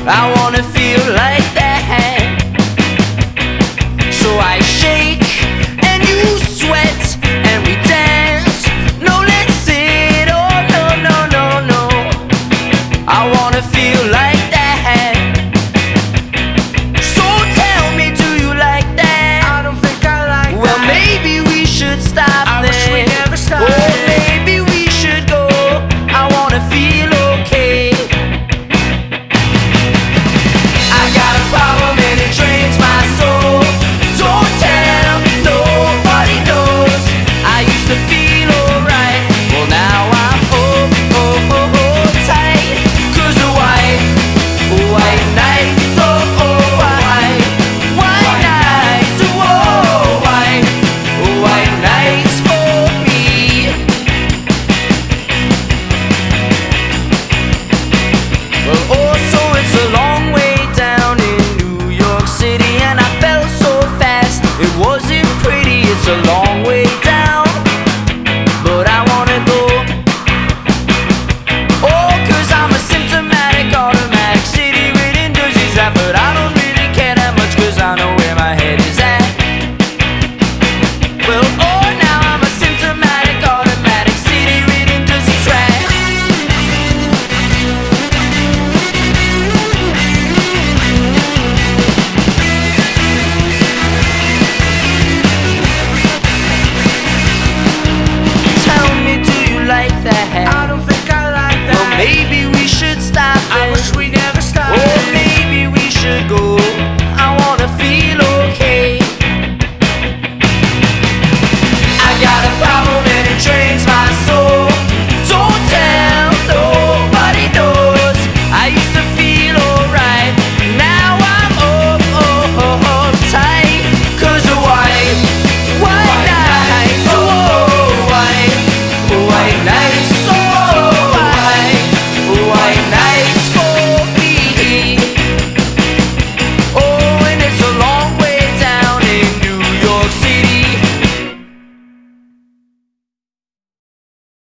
I wanna feel like that. So I shake and you sweat and we dance. No, let's sit. Oh no, no, no, no. I wanna feel like that. So tell me, do you like that? I don't think I like that. Well, maybe we should stop I then. wish we never started. Oh, maybe we should go. I wanna feel okay. I got a problem and it drains my soul. Don't tell, nobody knows. I used to feel alright. Well, now I'm tight. 'Cause the white nights, white nights, white nights for me. Well, also it's a long way down in New York City, and I felt so fast. It wasn't pretty. It's a long